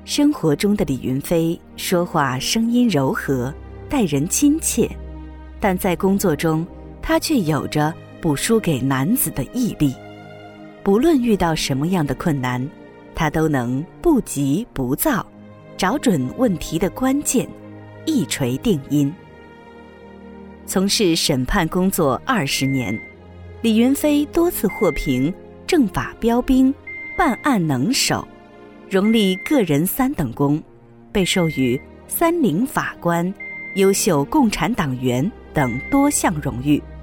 生活中的李云飞说话声音柔和，待人亲切，但在工作中，他却有着不输给男子的毅力。不论遇到什么样的困难，他都能不急不躁，找准问题的关键，一锤定音。从事审判工作20年，李云飞多次获评政法标兵、办案能手，荣立个人3等功，被授予30法官、优秀共产党员等多项荣誉。